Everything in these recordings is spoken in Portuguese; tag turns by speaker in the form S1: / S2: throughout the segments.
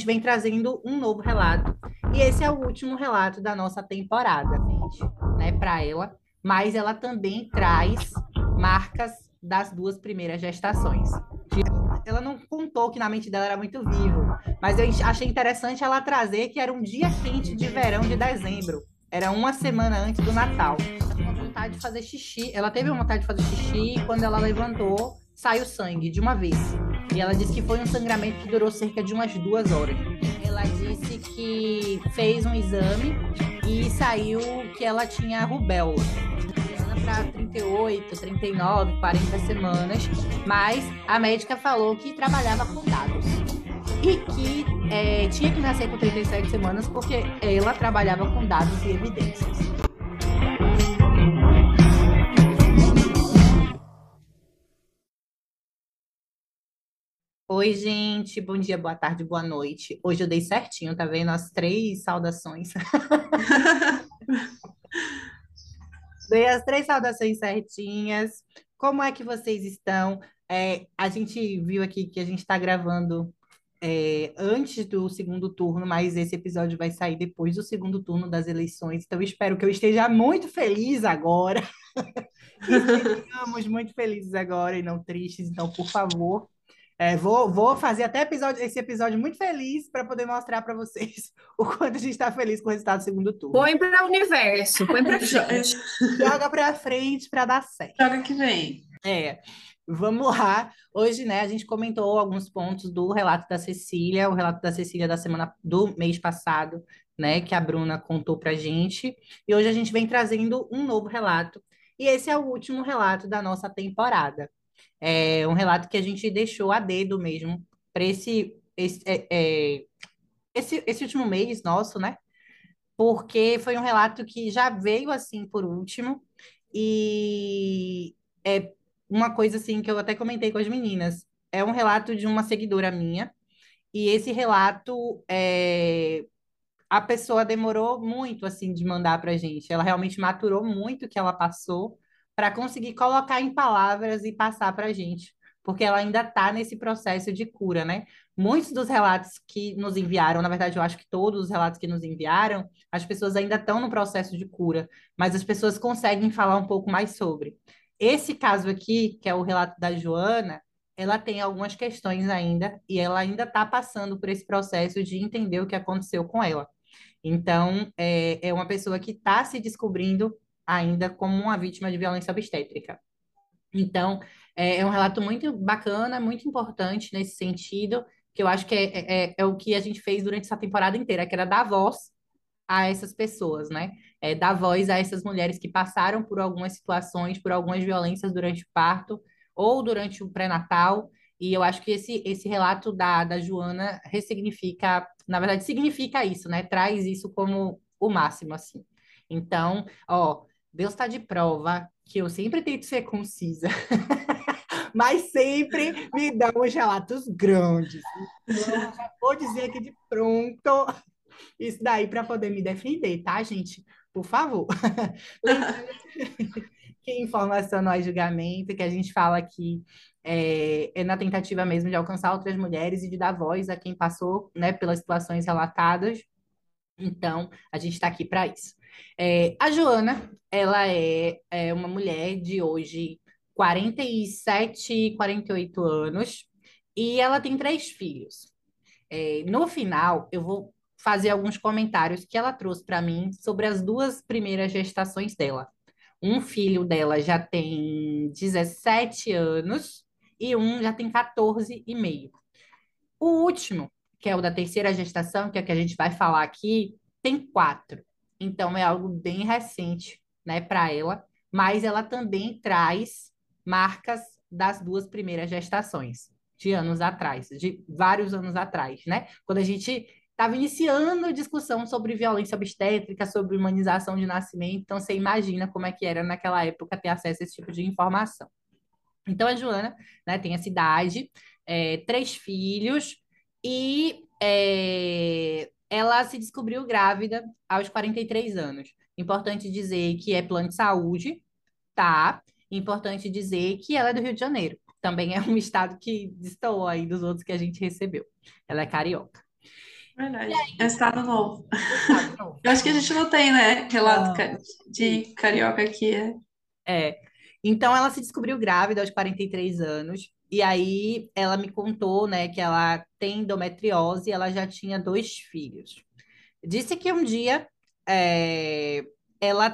S1: vem trazendo um novo relato. E esse é o último relato da nossa temporada, gente, né, para ela. Mas ela também traz marcas das duas primeiras gestações. Ela não contou que na mente dela era muito vivo, mas eu achei interessante ela trazer que era um dia quente de verão de dezembro. Era uma semana antes do Natal. Ela tinha vontade de fazer xixi. Ela teve vontade de fazer xixi e quando ela levantou, saiu sangue de uma vez. E ela disse que foi um sangramento que durou cerca de umas 2 horas. Ela disse que fez um exame e saiu que ela tinha rubéola para 38, 39, 40 semanas, mas a médica falou que trabalhava com dados e que tinha que nascer com 37 semanas porque ela trabalhava com dados e evidências. Oi, gente, bom dia, boa tarde, boa noite. Hoje eu dei certinho, tá vendo? As 3 saudações. Dei as 3 saudações certinhas. Como é que vocês estão? A gente viu aqui que a gente está gravando antes do segundo turno, mas esse episódio vai sair depois do segundo turno das eleições. Então, eu espero que eu esteja muito feliz agora, que estejamos muito felizes agora e não tristes. Então, por favor, vou fazer até esse episódio muito feliz para poder mostrar para vocês o quanto a gente está feliz com o resultado do segundo turno.
S2: Põe para o universo, põe para frente.
S1: Joga para frente para dar certo.
S3: Joga que vem.
S1: Vamos lá. Hoje, né, a gente comentou alguns pontos do relato da Cecília, o relato da Cecília da semana do mês passado, né, que a Bruna contou pra gente. E hoje a gente vem trazendo um novo relato. E esse é o último relato da nossa temporada. É um relato que a gente deixou a dedo mesmo para esse último mês nosso, né? Porque foi um relato que já veio assim por último. E é uma coisa assim que eu até comentei com as meninas. É um relato de uma seguidora minha, e esse relato a pessoa demorou muito assim de mandar para a gente. Ela realmente maturou muito o que ela passou para conseguir colocar em palavras e passar para a gente, porque ela ainda está nesse processo de cura, né? Muitos dos relatos que nos enviaram, na verdade, eu acho que todos os relatos que nos enviaram, as pessoas ainda estão no processo de cura, mas as pessoas conseguem falar um pouco mais sobre. Esse caso aqui, que é o relato da Joana, ela tem algumas questões ainda e ela ainda está passando por esse processo de entender o que aconteceu com ela. Então, é uma pessoa que está se descobrindo ainda como uma vítima de violência obstétrica. Então, é um relato muito bacana, muito importante nesse sentido, que eu acho que é o que a gente fez durante essa temporada inteira, que era dar voz a essas pessoas, né? Dar voz a essas mulheres que passaram por algumas situações, por algumas violências durante o parto ou durante o pré-natal. E eu acho que esse relato da Joana ressignifica, na verdade, significa isso, né? Traz isso como o máximo, assim. Então, ó, Deus está de prova que eu sempre tento ser concisa, mas sempre me dá uns relatos grandes. Então, eu já vou dizer aqui de pronto isso daí para poder me defender, tá, gente? Por favor. Lembrando que informação não é julgamento, que a gente fala aqui é na tentativa mesmo de alcançar outras mulheres e de dar voz a quem passou, né, pelas situações relatadas. Então, a gente está aqui para isso. A Joana, ela é uma mulher de hoje 47, 48 anos, e ela tem 3 filhos. No final, eu vou fazer alguns comentários que ela trouxe para mim sobre as duas primeiras gestações dela. Um filho dela já tem 17 anos e um já tem 14 e meio. O último, que é o da terceira gestação, que é o que a gente vai falar aqui, tem 4. Então é algo bem recente, né, para ela, mas ela também traz marcas das duas primeiras gestações, de anos atrás, de vários anos atrás, né? Quando a gente estava iniciando a discussão sobre violência obstétrica, sobre humanização de nascimento, então você imagina como é que era naquela época ter acesso a esse tipo de informação. Então, a Joana, né, tem essa idade, 3 filhos, e ela se descobriu grávida aos 43 anos. Importante dizer que é plano de saúde, tá? Importante dizer que ela é do Rio de Janeiro. Também é um estado que destoou aí dos outros que a gente recebeu. Ela é carioca.
S3: Verdade. É um estado novo.
S1: Estado novo.
S3: Eu acho que a gente não tem, né? Relato
S1: Não.
S3: de carioca aqui.
S1: É. Então ela se descobriu grávida aos 43 anos. E aí ela me contou, né, que ela tem endometriose e ela já tinha dois filhos. Disse que um dia é, ela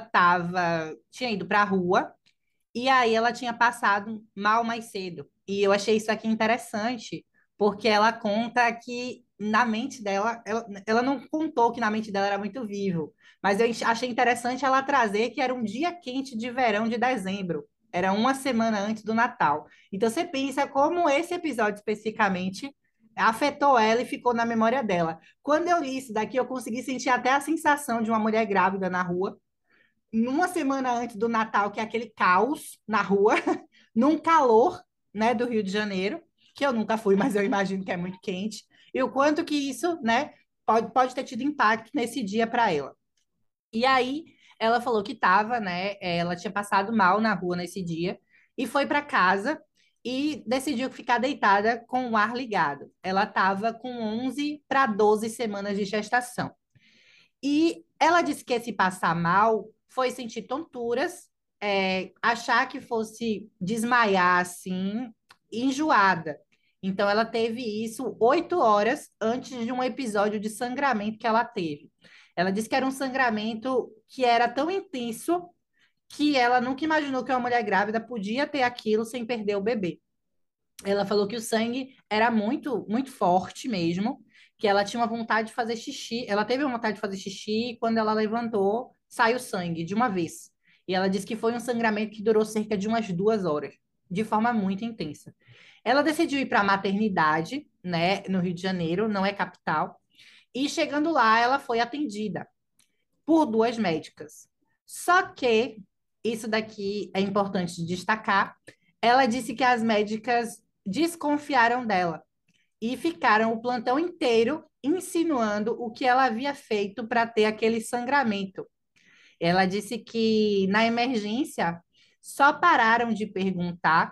S1: tinha ido para a rua e aí ela tinha passado mal mais cedo. E eu achei isso aqui interessante, porque ela conta que na mente dela, ela não contou que na mente dela era muito vivo, mas eu achei interessante ela trazer que era um dia quente de verão de dezembro. Era uma semana antes do Natal. Então você pensa como esse episódio especificamente afetou ela e ficou na memória dela. Quando eu li isso daqui, eu consegui sentir até a sensação de uma mulher grávida na rua numa semana antes do Natal, que é aquele caos na rua, num calor, né, do Rio de Janeiro, que eu nunca fui, mas eu imagino que é muito quente, e o quanto que isso, né, pode ter tido impacto nesse dia para ela. E aí ela falou que estava, né, ela tinha passado mal na rua nesse dia e foi para casa e decidiu ficar deitada com o ar ligado. Ela estava com 11 para 12 semanas de gestação. E ela disse que esse passar mal foi sentir tonturas, achar que fosse desmaiar assim, enjoada. Então, ela teve isso 8 horas antes de um episódio de sangramento que ela teve. Ela disse que era um sangramento que era tão intenso que ela nunca imaginou que uma mulher grávida podia ter aquilo sem perder o bebê. Ela falou que o sangue era muito, muito forte mesmo, que ela tinha uma vontade de fazer xixi. Ela teve uma vontade de fazer xixi e quando ela levantou, saiu sangue de uma vez. E ela disse que foi um sangramento que durou cerca de umas 2 horas, de forma muito intensa. Ela decidiu ir para a maternidade, né, no Rio de Janeiro, não é capital. E chegando lá, ela foi atendida por duas médicas. Só que, isso daqui é importante de destacar, ela disse que as médicas desconfiaram dela e ficaram o plantão inteiro insinuando o que ela havia feito para ter aquele sangramento. Ela disse que na emergência só pararam de perguntar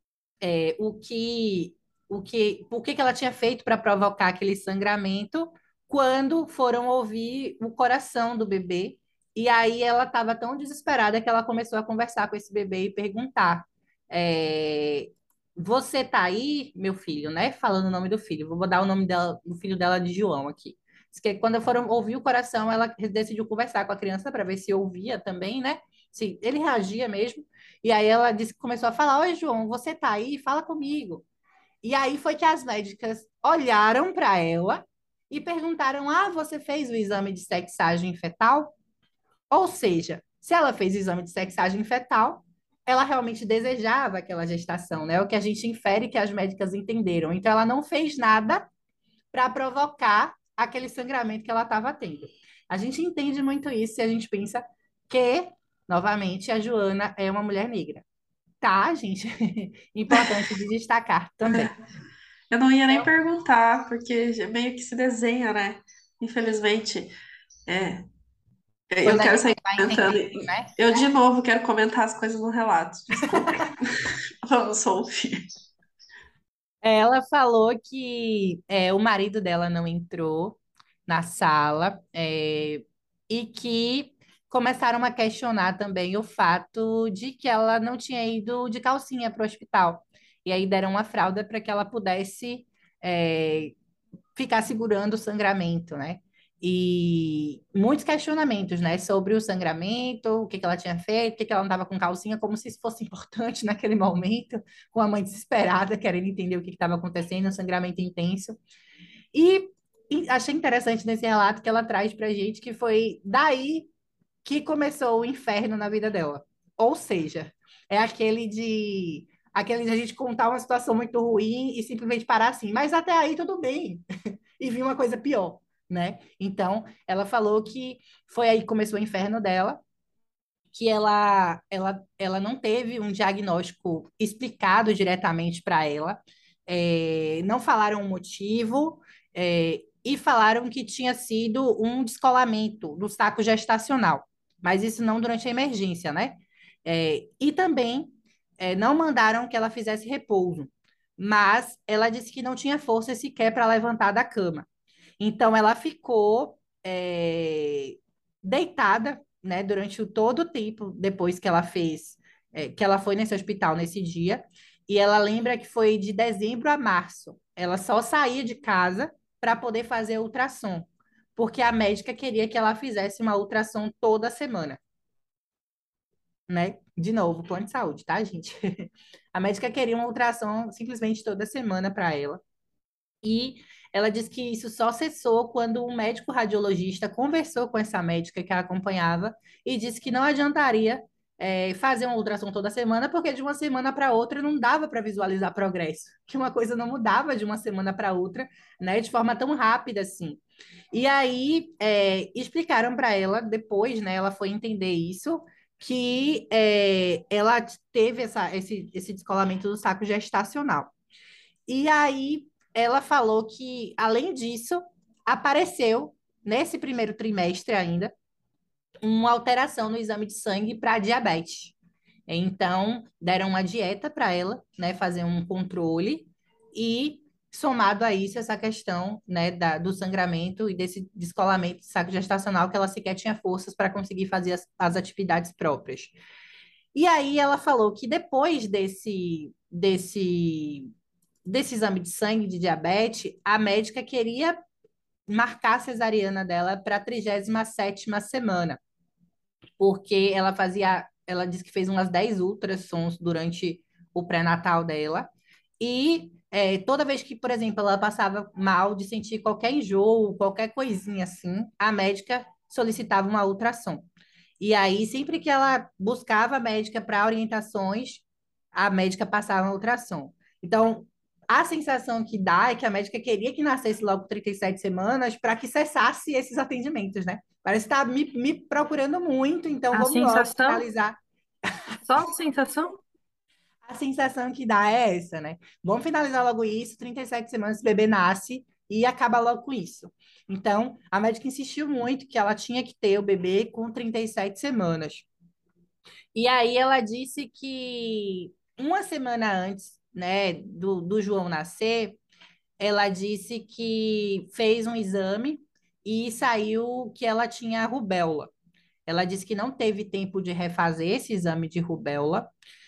S1: o que, por que ela tinha feito para provocar aquele sangramento quando foram ouvir o coração do bebê. E aí ela estava tão desesperada que ela começou a conversar com esse bebê e perguntar: é, você tá aí, meu filho, né? Falando o nome do filho. Vou dar o nome dela, do filho dela de João aqui. Diz que quando foram ouvir o coração, ela decidiu conversar com a criança para ver se ouvia também, né? Se ele reagia mesmo. E aí ela disse que começou a falar: oi, João, você tá aí? Fala comigo. E aí foi que as médicas olharam para ela e perguntaram: ah, você fez o exame de sexagem fetal? Ou seja, se ela fez o exame de sexagem fetal, ela realmente desejava aquela gestação, né? O que a gente infere que as médicas entenderam. Então ela não fez nada para provocar aquele sangramento que ela estava tendo. A gente entende muito isso se a gente pensa que, novamente, a Joana é uma mulher negra. Tá, gente? Importante de destacar também.
S3: Eu não ia nem
S1: Então,
S3: perguntar, porque meio que se desenha, né? Infelizmente. É. Eu
S1: quando a
S3: quero
S1: gente
S3: sair
S1: vai
S3: comentando.
S1: entendendo, né?
S3: Eu, de novo, quero comentar as coisas no relato. Desculpa. Vamos só ouvir.
S1: Ela falou que o marido dela não entrou na sala e que começaram a questionar também o fato de que ela não tinha ido de calcinha para o hospital. E aí deram uma fralda para que ela pudesse é, ficar segurando o sangramento, né? E muitos questionamentos, né, sobre o sangramento, o que que ela tinha feito, por que que ela não estava com calcinha, como se isso fosse importante naquele momento, com a mãe desesperada, querendo entender o que estava acontecendo, um sangramento intenso. E, e achei interessante nesse relato que ela traz para gente que foi daí que começou o inferno na vida dela. Ou seja, é aquele de a gente contar uma situação muito ruim e simplesmente parar assim, mas até aí tudo bem e vi uma coisa pior, né? Então, ela falou que foi aí que começou o inferno dela, que ela não teve um diagnóstico explicado diretamente para ela, não falaram o motivo, e falaram que tinha sido um descolamento do saco gestacional, mas isso não durante a emergência, né? E também não mandaram que ela fizesse repouso, mas ela disse que não tinha força sequer para levantar da cama. Então, ela ficou deitada, né, durante todo o tempo depois que ela fez, que ela foi nesse hospital nesse dia. E ela lembra que foi de dezembro a março. Ela só saía de casa para poder fazer ultrassom, porque a médica queria que ela fizesse uma ultrassom toda semana, né? De novo, plano de saúde, tá, gente? A médica queria uma ultrassom simplesmente toda semana para ela. E ela disse que isso só cessou quando um médico radiologista conversou com essa médica que a acompanhava e disse que não adiantaria fazer uma ultrassom toda semana, porque de uma semana para outra não dava para visualizar progresso, que uma coisa não mudava de uma semana para outra, né, de forma tão rápida assim. E aí explicaram para ela depois, né, ela foi entender isso, que ela teve esse descolamento do saco gestacional. E aí ela falou que, além disso, apareceu nesse primeiro trimestre ainda uma alteração no exame de sangue para diabetes. Então, deram uma dieta para ela, né, fazer um controle e somado a isso essa questão, né, do sangramento e desse descolamento de saco gestacional que ela sequer tinha forças para conseguir fazer as atividades próprias. E aí ela falou que depois desse exame de sangue de diabetes, a médica queria marcar a cesariana dela para a 37ª semana, porque ela disse que fez umas 10 ultrassons durante o pré-natal dela, e toda vez que, por exemplo, ela passava mal de sentir qualquer enjoo, qualquer coisinha assim, a médica solicitava uma ultrassom. E aí, sempre que ela buscava a médica para orientações, a médica passava uma ultrassom. Então, a sensação que dá é que a médica queria que nascesse logo com 37 semanas para que cessasse esses atendimentos, né? Parece que está me procurando muito, então
S2: A
S1: vamos logo
S2: sensação?
S1: finalizar.
S2: Só a sensação?
S1: A sensação que dá é essa, né? Vamos finalizar logo isso, 37 semanas, esse bebê nasce e acaba logo com isso. Então, a médica insistiu muito que ela tinha que ter o bebê com 37 semanas. E aí ela disse que uma semana antes, né, do João nascer, ela disse que fez um exame e saiu que ela tinha rubéola. Ela disse que não teve tempo de refazer esse exame de rubéola,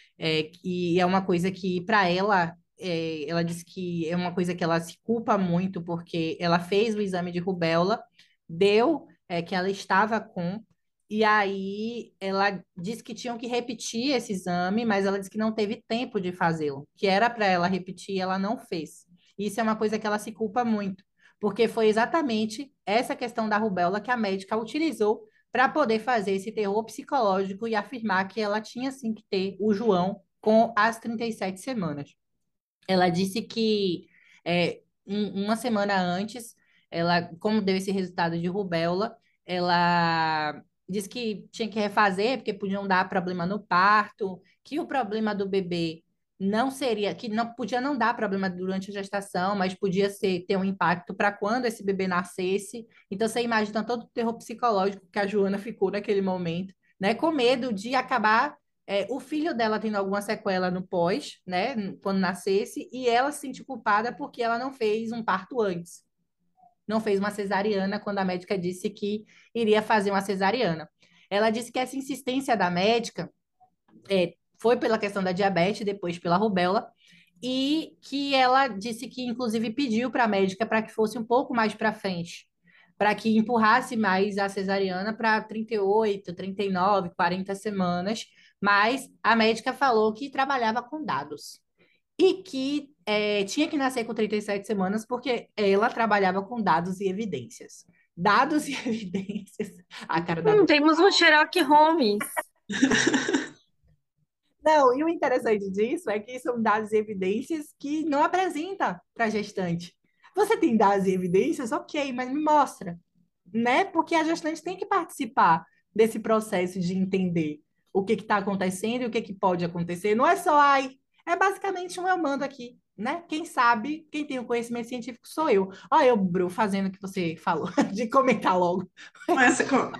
S1: que é uma coisa que, para ela, ela disse que é uma coisa que ela se culpa muito, porque ela fez o exame de rubéola, deu, que ela estava com, e aí ela disse que tinham que repetir esse exame, mas ela disse que não teve tempo de fazê-lo, que era para ela repetir, ela não fez. Isso é uma coisa que ela se culpa muito, porque foi exatamente essa questão da rubéola que a médica utilizou para poder fazer esse terror psicológico e afirmar que ela tinha sim que ter o João com as 37 semanas. Ela disse que uma semana antes, ela, como deu esse resultado de rubéola, ela disse que tinha que refazer porque podiam dar problema no parto, que o problema do bebê não seria, que não podia não dar problema durante a gestação, mas podia ter um impacto para quando esse bebê nascesse. Então você imagina todo o terror psicológico que a Joana ficou naquele momento, né, com medo de acabar o filho dela tendo alguma sequela no pós, né, quando nascesse, e ela se sentiu culpada porque ela não fez um parto antes. Não fez uma cesariana quando a médica disse que iria fazer uma cesariana. Ela disse que essa insistência da médica foi pela questão da diabetes, depois pela rubéola, e que ela disse que, inclusive, pediu para a médica para que fosse um pouco mais para frente, para que empurrasse mais a cesariana para 38, 39, 40 semanas, mas a médica falou que trabalhava com dados e que tinha que nascer com 37 semanas porque ela trabalhava com dados e evidências. Dados e evidências. A cara da
S2: Temos um Sherlock Holmes.
S1: Não, e o interessante disso é que são dados e evidências que não apresenta para a gestante. Você tem dados e evidências, ok, mas me mostra, né? Porque a gestante tem que participar desse processo de entender o que está acontecendo e o que, que pode acontecer. Não é só, ai, é basicamente um eu mando aqui, né? Quem sabe, quem tem o conhecimento científico sou eu. Olha eu, Bru, fazendo o que você falou, de comentar logo.
S3: Mas,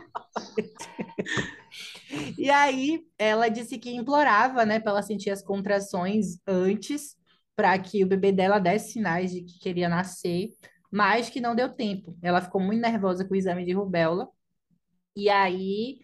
S1: E aí ela disse que implorava, né, para ela sentir as contrações antes, para que o bebê dela desse sinais de que queria nascer, mas que não deu tempo. Ela ficou muito nervosa com o exame de rubéola, e aí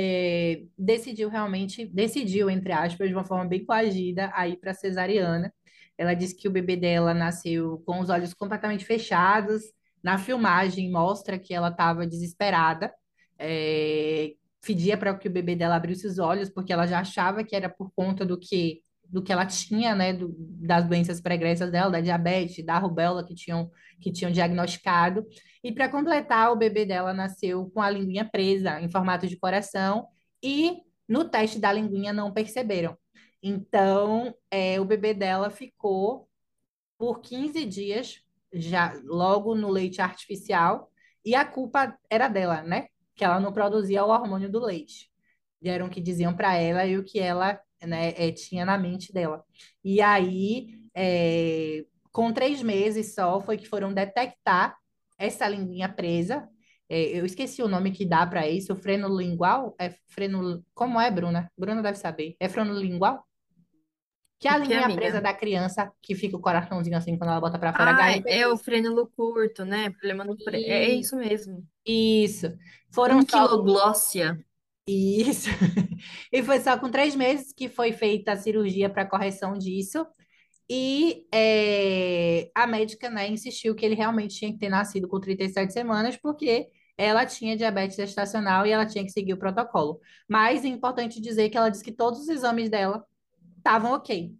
S1: decidiu, entre aspas, de uma forma bem coagida, a ir para cesariana. Ela disse que o bebê dela nasceu com os olhos completamente fechados. Na filmagem mostra que ela estava desesperada, é, pedia para que o bebê dela abrisse os olhos, porque ela já achava que era por conta do que ela tinha, né, das doenças pregressas dela, da diabetes, da rubéola que tinham diagnosticado. E para completar, o bebê dela nasceu com a linguinha presa em formato de coração e no teste da linguinha não perceberam. Então, o bebê dela ficou por 15 dias já logo no leite artificial e a culpa era dela, né? Que ela não produzia o hormônio do leite. Eram o que diziam para ela e o que ela, né, tinha na mente dela. E aí, com 3 meses só, foi que foram detectar essa linguinha presa. Eu esqueci o nome que dá para isso, freno lingual? Como é, Bruna? Bruna deve saber. É freno lingual? Que é a
S2: O que,
S1: linguinha
S2: amiga?
S1: presa da criança, que fica o coraçãozinho assim quando ela bota para fora,
S2: Ah,
S1: HNP.
S2: é o frênulo curto, né? Problema no é
S1: E
S2: isso mesmo.
S1: isso. Foram só
S2: Anquiloglóssia.
S1: isso. E foi só com 3 meses que foi feita a cirurgia para correção disso. E a médica, né, insistiu que ele realmente tinha que ter nascido com 37 semanas, porque ela tinha diabetes gestacional e ela tinha que seguir o protocolo. Mas é importante dizer que ela disse que todos os exames dela estavam ok.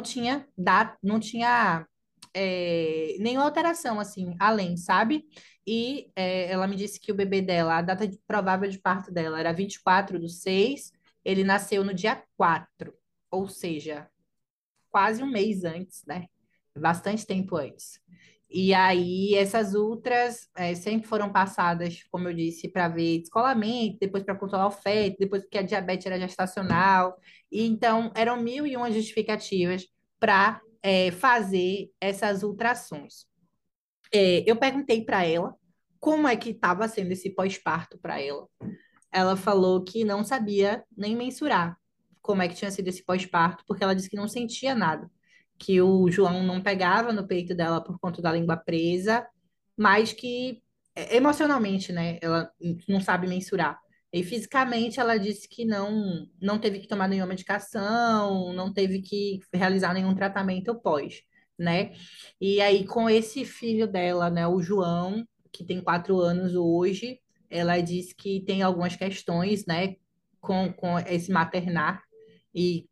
S1: Não tinha nenhuma alteração, assim, além, sabe? E ela me disse que o bebê dela, a data provável de parto dela era 24/6, ele nasceu no dia 4, ou seja, quase um mês antes, né? Bastante tempo antes. E aí, essas ultras sempre foram passadas, como eu disse, para ver descolamento, depois para controlar o feto, depois porque a diabetes era gestacional. E então, eram mil e uma justificativas para fazer essas ultrassons. Eu perguntei para ela como é que estava sendo esse pós-parto para ela. Ela falou que não sabia nem mensurar como é que tinha sido esse pós-parto, porque ela disse que não sentia nada, que o João não pegava no peito dela por conta da língua presa, mas que emocionalmente, né, ela não sabe mensurar. E fisicamente ela disse que não teve que tomar nenhuma medicação, não teve que realizar nenhum tratamento pós, né? E aí com esse filho dela, né, o João, que tem 4 anos hoje, ela diz que tem algumas questões, né, com esse maternar e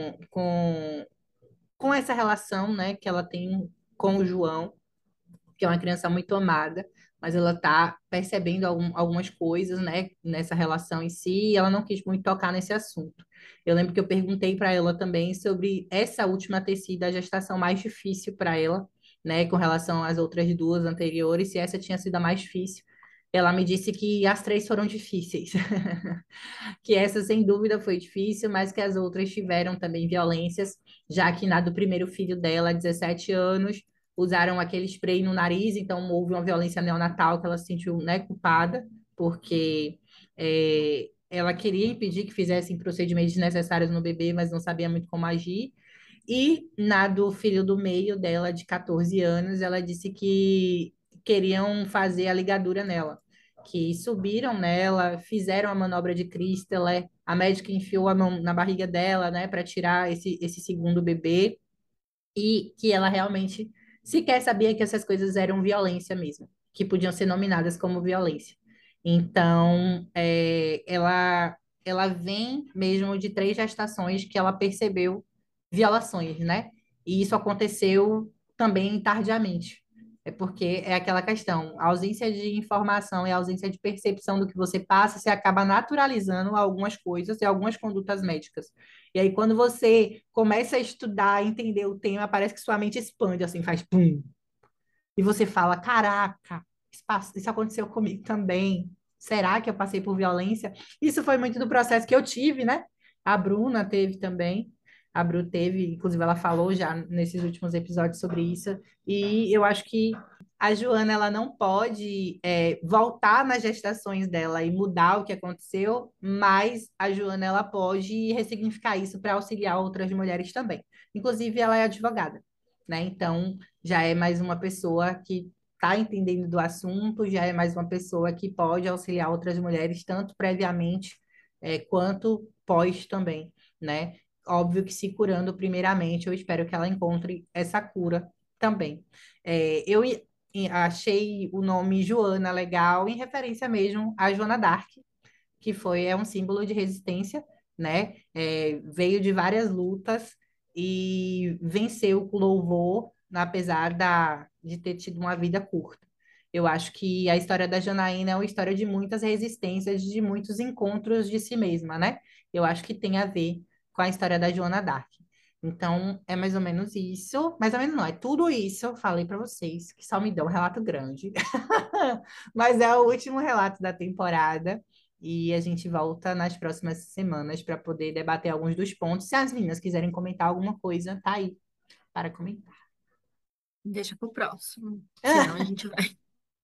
S1: com essa relação, né, que ela tem com o João, que é uma criança muito amada, mas ela está percebendo algumas coisas, né, nessa relação em si, e ela não quis muito tocar nesse assunto. Eu lembro que eu perguntei para ela também sobre essa última ter sido a gestação mais difícil para ela, né, com relação às outras duas anteriores, se essa tinha sido a mais difícil. Ela me disse que as três foram difíceis, que essa sem dúvida foi difícil, mas que as outras tiveram também violências, já que na do primeiro filho dela, 17 anos, usaram aquele spray no nariz, então houve uma violência neonatal que ela se sentiu, né, culpada, porque ela queria impedir que fizessem procedimentos necessários no bebê, mas não sabia muito como agir. E na do filho do meio dela, de 14 anos, ela disse que queriam fazer a ligadura nela, que subiram nela, fizeram a manobra de Christelle, a médica enfiou a mão na barriga dela, né, para tirar esse segundo bebê, e que ela realmente sequer sabia que essas coisas eram violência mesmo, que podiam ser nominadas como violência. Então, ela vem mesmo de 3 gestações que ela percebeu violações, né? E isso aconteceu também tardiamente. É porque é aquela questão, a ausência de informação e a ausência de percepção do que você passa, você acaba naturalizando algumas coisas e algumas condutas médicas. E aí, quando você começa a estudar, entender o tema, parece que sua mente expande, assim, faz pum. E você fala: caraca, isso aconteceu comigo também. Será que eu passei por violência? Isso foi muito do processo que eu tive, né? A Bruna teve também. A Bru teve, inclusive, ela falou já nesses últimos episódios sobre isso. E eu acho que a Joana, ela não pode voltar nas gestações dela e mudar o que aconteceu, mas a Joana, ela pode ressignificar isso para auxiliar outras mulheres também. Inclusive, ela é advogada, né? Então, já é mais uma pessoa que está entendendo do assunto, já é mais uma pessoa que pode auxiliar outras mulheres, tanto previamente, quanto pós também, né? Óbvio que se curando primeiramente, eu espero que ela encontre essa cura também. Achei o nome Joana legal, em referência mesmo à Joana d'Arc, que é um símbolo de resistência, né? Veio de várias lutas e venceu com louvor, apesar de ter tido uma vida curta. Eu acho que a história da Janaína é uma história de muitas resistências, de muitos encontros de si mesma, né? Eu acho que tem a ver com a história da Joana d'Arc. Então, é mais ou menos isso. Mais ou menos não, é tudo isso. Eu falei para vocês que só me deu um relato grande. Mas é o último relato da temporada. E a gente volta nas próximas semanas para poder debater alguns dos pontos. Se as meninas quiserem comentar alguma coisa, tá aí para comentar.
S2: Deixa pro próximo. Senão a gente vai.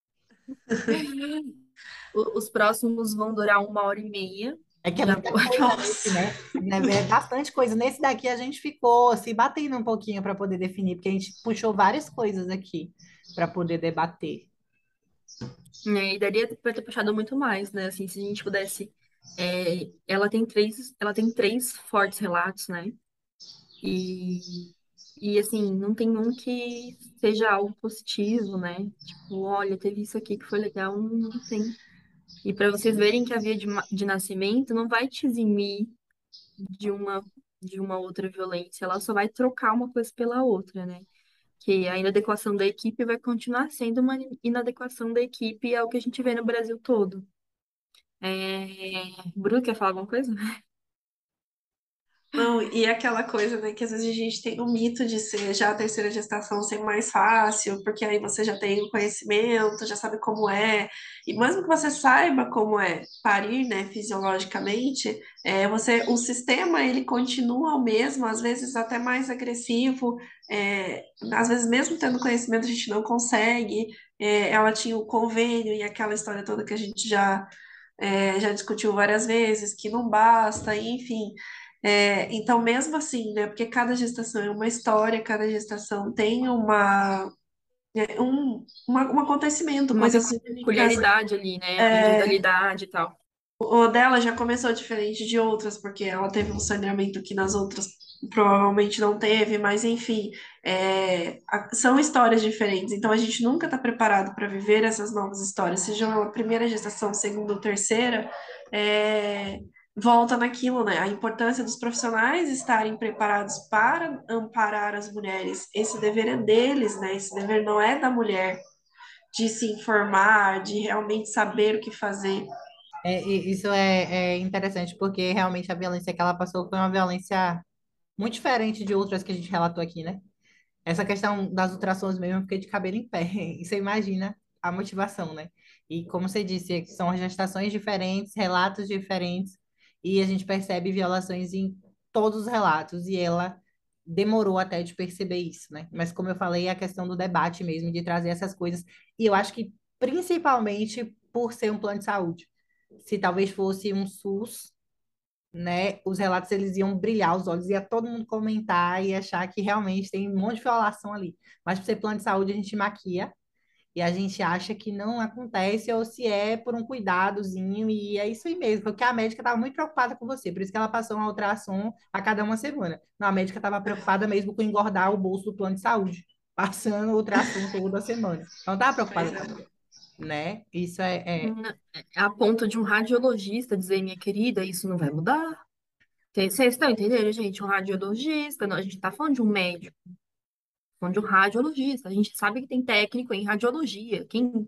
S2: Os próximos vão durar 1h30.
S1: É que é
S2: Já
S1: muita
S2: vou aqui.
S1: coisa nesse,
S3: Nossa.
S1: né? É bastante coisa. Nesse daqui a gente ficou se batendo um pouquinho para poder definir, porque a gente puxou várias coisas aqui para poder debater.
S2: E daria para ter puxado muito mais, né? Assim, se a gente pudesse. Ela tem três fortes relatos, né? E, e assim, não tem um que seja algo positivo, né? Tipo, olha, teve isso aqui que foi legal, não tem. E para vocês verem que a via de nascimento não vai te eximir de uma, de uma outra violência, ela só vai trocar uma coisa pela outra, né? Que a inadequação da equipe vai continuar sendo uma inadequação da equipe, é o que a gente vê no Brasil todo. Bruno, quer falar alguma coisa?
S3: Não, e aquela coisa, né, que às vezes a gente tem o mito de ser já a terceira gestação ser mais fácil, porque aí você já tem o conhecimento, já sabe como é, e mesmo que você saiba como é parir, né, fisiologicamente, o sistema, ele continua o mesmo, às vezes até mais agressivo, às vezes mesmo tendo conhecimento a gente não consegue, ela tinha o convênio e aquela história toda que a gente já discutiu várias vezes, que não basta, enfim. Então, mesmo assim, né? Porque cada gestação é uma história, cada gestação tem um acontecimento,
S2: Uma
S3: coisas únicas.
S2: peculiaridade ali, né? Uma
S3: É,
S2: individualidade e tal.
S3: o dela já começou diferente de outras, porque ela teve um sangramento que nas outras provavelmente não teve, mas enfim, são histórias diferentes. Então a gente nunca está preparado para viver essas novas histórias, seja ela a primeira gestação, segunda ou terceira, é, volta naquilo, né? A importância dos profissionais estarem preparados para amparar as mulheres. Esse dever é deles, né? Esse dever não é da mulher de se informar, de realmente saber o que fazer.
S1: E isso é interessante, porque realmente a violência que ela passou foi uma violência muito diferente de outras que a gente relatou aqui, né? Essa questão das ultrassons mesmo, eu fiquei de cabelo em pé. E você imagina a motivação, né? E como você disse, são gestações diferentes, relatos diferentes, e a gente percebe violações em todos os relatos, e ela demorou até de perceber isso, né? Mas como eu falei, é a questão do debate mesmo, de trazer essas coisas, e eu acho que principalmente por ser um plano de saúde. Se talvez fosse um SUS, né, os relatos eles iam brilhar os olhos, ia todo mundo comentar e achar que realmente tem um monte de violação ali. Mas por ser plano de saúde, a gente maquia e a gente acha que não acontece ou se é por um cuidadozinho e é isso aí mesmo, porque a médica estava muito preocupada com você, por isso que ela passou um ultrassom a cada uma semana. Não, a médica estava preocupada mesmo com engordar o bolso do plano de saúde, passando o ultrassom toda semana. Não estava
S3: Pois
S1: preocupada
S3: é.
S1: com você, né? Isso
S2: N- A ponto de um radiologista dizer, minha querida, isso não vai mudar. Vocês estão entendendo, gente? Um radiologista, não, a gente tá falando de um médico, falando de um radiologista. A gente sabe que tem técnico em radiologia.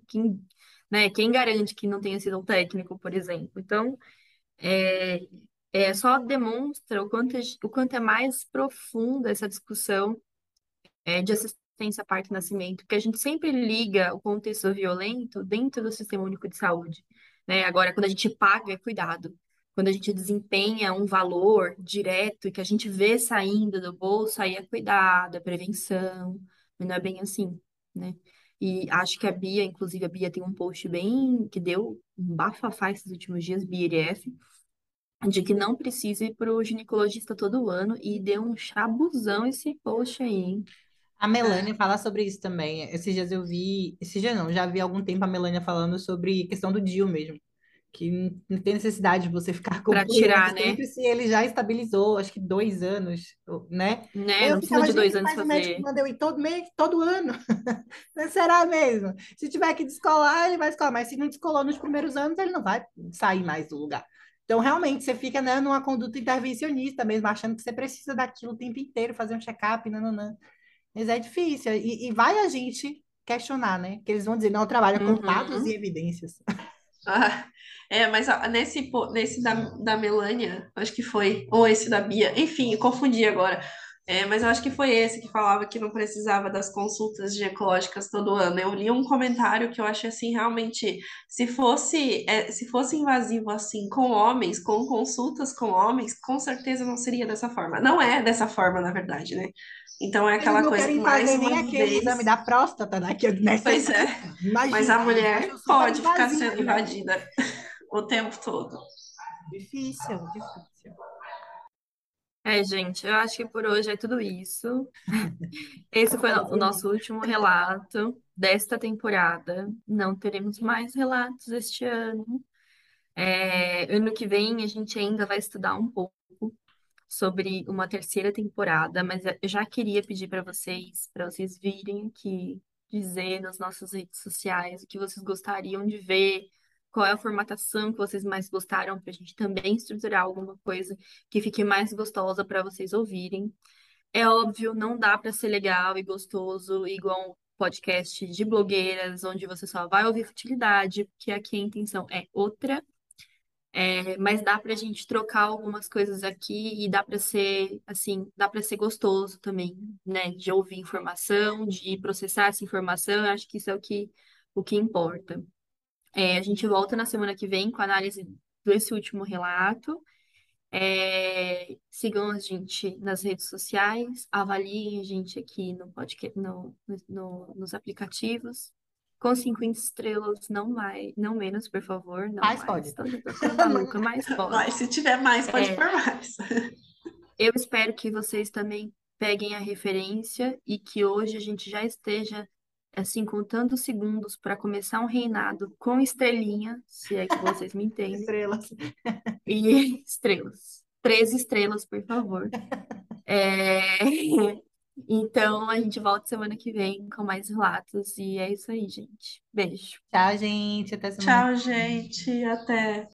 S2: Quem garante que não tenha sido um técnico, por exemplo? Então, é, só demonstra o quanto é mais profunda essa discussão de assistência à parto e nascimento, porque a gente sempre liga o contexto violento dentro do Sistema Único de Saúde, né? Agora, quando a gente paga, é cuidado. Quando a gente desempenha um valor direto e que a gente vê saindo do bolso, aí é cuidado, é prevenção, mas não é bem assim, né? E acho que inclusive a Bia tem um post bem que deu um bafafá esses últimos dias, BRF, de que não precisa ir pro ginecologista todo ano e deu um chabuzão esse post aí, hein?
S1: A
S3: É.
S1: Melânia fala sobre isso também. Esses dias eu vi, esses dias não, já vi há algum tempo a Melânia falando sobre questão do DIU mesmo, que não tem necessidade de você ficar
S2: Pra
S1: acompanhando
S2: tirar, né?
S1: sempre se ele já estabilizou, acho que 2 anos, né?
S2: Né?
S1: Eu
S2: Não precisa
S1: ficava,
S2: de dois
S1: gente,
S2: anos
S1: mas o médico
S2: fazer.
S1: manda eu ir todo mês, todo ano. Será mesmo? Se tiver que descolar, ele vai descolar, mas se não descolou nos primeiros anos, ele não vai sair mais do lugar. Então, realmente, você fica, né, numa conduta intervencionista mesmo, achando que você precisa daquilo o tempo inteiro, fazer um check-up, nananã. Mas é difícil. E vai a gente questionar, né? Que eles vão dizer, não, trabalha com dados e
S2: Uhum.
S1: evidências.
S3: Ah, mas ó, nesse da Melânia, acho que foi, ou esse da Bia, enfim, eu confundi agora. Mas eu acho que foi esse que falava que não precisava das consultas ginecológicas todo ano. Eu li um comentário que eu achei assim, realmente, se fosse invasivo assim com homens, com consultas com homens, com certeza não seria dessa forma. Não é dessa forma, na verdade, né? Então é
S1: Eles
S3: aquela
S1: não
S3: coisa que
S1: querem
S3: mais
S1: fazer
S3: uma
S1: nem aquele exame
S3: vez,
S1: da próstata, né? Que é
S3: pois é,
S1: necessário.
S3: mas a
S1: Imagina, eles acham
S3: mulher
S1: super
S3: pode ficar
S1: invasivo,
S3: sendo
S1: né?
S3: invadida o tempo todo.
S1: Difícil, difícil.
S2: É, gente, eu acho que por hoje é tudo isso. Esse foi o
S1: Infelizmente.
S2: nosso último relato desta temporada. Não teremos mais relatos este ano. Ano que vem a gente ainda vai estudar um pouco sobre uma terceira temporada, mas eu já queria pedir para vocês virem aqui dizer nas nossas redes sociais o que vocês gostariam de ver, qual é a formatação que vocês mais gostaram, para a gente também estruturar alguma coisa que fique mais gostosa para vocês ouvirem. É óbvio, não dá para ser legal e gostoso igual um podcast de blogueiras, onde você só vai ouvir futilidade, porque aqui a intenção é outra. Mas dá pra gente trocar algumas coisas aqui e dá pra ser, assim, dá pra ser gostoso também, né? De ouvir informação, de processar essa informação. Eu acho que isso é o que importa. A gente volta na semana que vem com a análise desse último relato. Sigam a gente nas redes sociais, avaliem a gente aqui no podcast, nos aplicativos. Com 5 estrelas, não mais, não menos, por favor, não
S1: Mas
S2: mais.
S1: pode.
S2: Então, já tô ficando maluca, mas
S3: Mas
S2: pode.
S3: se tiver mais, pode
S2: É,
S3: pôr mais.
S2: eu espero que vocês também peguem a referência e que hoje a gente já esteja, assim, contando segundos para começar um reinado com estrelinha, se é que vocês me entendem,
S1: Estrelas.
S2: e estrelas. 13 estrelas, por favor. É, Então, a gente volta semana que vem com mais relatos. E é isso aí, gente. Beijo.
S1: Tchau, gente. Até semana que
S3: Tchau,
S1: vem.
S3: gente. Até.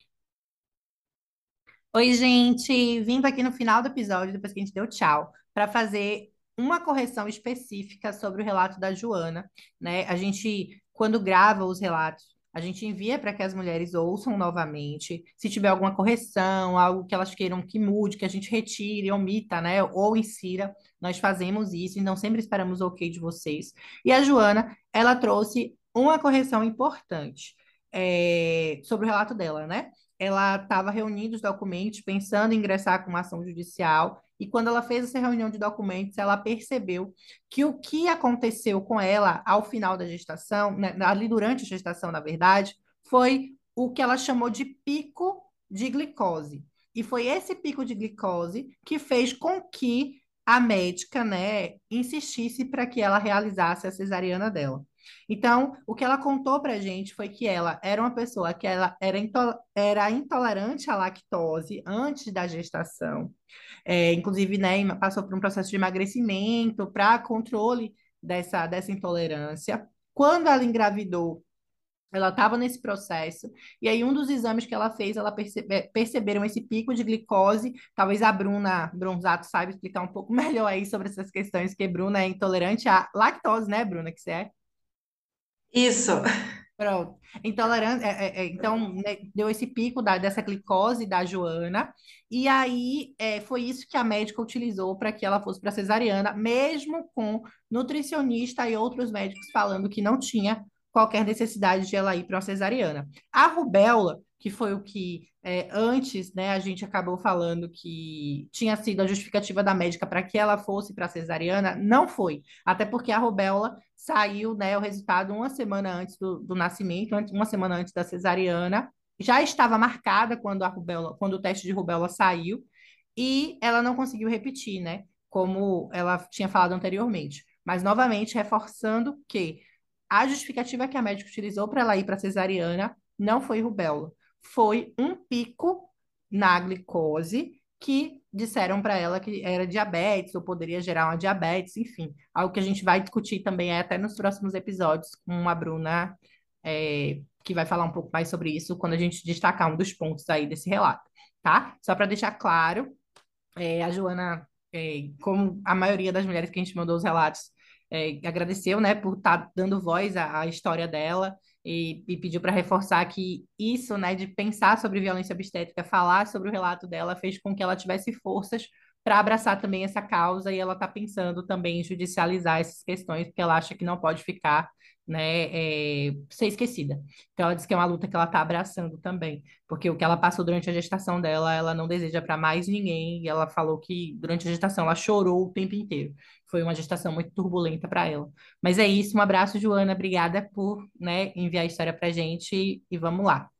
S1: Oi, gente. Vindo aqui no final do episódio, depois que a gente deu tchau, para fazer uma correção específica sobre o relato da Joana, né? A gente, quando grava os relatos, a gente envia para que as mulheres ouçam novamente. Se tiver alguma correção, algo que elas queiram que mude, que a gente retire, omita, né? Ou insira, nós fazemos isso, então sempre esperamos o ok de vocês. E a Joana, ela trouxe uma correção importante, sobre o relato dela, né? Ela estava reunindo os documentos, pensando em ingressar com uma ação judicial, e quando ela fez essa reunião de documentos, ela percebeu que o que aconteceu com ela ao final da gestação, né, ali durante a gestação, na verdade, foi o que ela chamou de pico de glicose. E foi esse pico de glicose que fez com que a médica, né, insistisse para que ela realizasse a cesariana dela. Então, o que ela contou para a gente foi que ela era uma pessoa que ela era intolerante à lactose antes da gestação. Inclusive, né, passou por um processo de emagrecimento para controle dessa intolerância. Quando ela engravidou, ela estava nesse processo, e aí um dos exames que ela fez, ela perceberam esse pico de glicose. Talvez a Bruna Bronzato saiba explicar um pouco melhor aí sobre essas questões, que Bruna é intolerante à lactose, né, Bruna, que você é?
S3: Isso.
S1: Pronto. Intolerância, então, né, deu esse pico dessa glicose da Joana, e aí foi isso que a médica utilizou para que ela fosse para cesariana, mesmo com nutricionista e outros médicos falando que não tinha qualquer necessidade de ela ir para uma cesariana. A rubéola, que foi o que antes, né, a gente acabou falando que tinha sido a justificativa da médica para que ela fosse para cesariana, não foi. Até porque a rubéola saiu, né, o resultado uma semana antes do nascimento, uma semana antes da cesariana. Já estava marcada quando o teste de rubéola saiu, e ela não conseguiu repetir, né? Como ela tinha falado anteriormente. Mas, novamente, reforçando que a justificativa que a médica utilizou para ela ir para cesariana não foi rubéola, foi um pico na glicose que disseram para ela que era diabetes ou poderia gerar uma diabetes, enfim, algo que a gente vai discutir também até nos próximos episódios com a Bruna, que vai falar um pouco mais sobre isso quando a gente destacar um dos pontos aí desse relato, tá? Só para deixar claro, a Joana, como a maioria das mulheres que a gente mandou os relatos, agradeceu, né, por estar dando voz à história dela e pediu para reforçar que isso, né, de pensar sobre violência obstétrica, falar sobre o relato dela, fez com que ela tivesse forças para abraçar também essa causa e ela está pensando também em judicializar essas questões, porque ela acha que não pode ficar, né, ser esquecida. Então, ela disse que é uma luta que ela está abraçando também, porque o que ela passou durante a gestação dela, ela não deseja para mais ninguém, e ela falou que durante a gestação ela chorou o tempo inteiro. Foi uma gestação muito turbulenta para ela. Mas é isso, um abraço, Joana, obrigada por, né, enviar a história pra gente e vamos lá.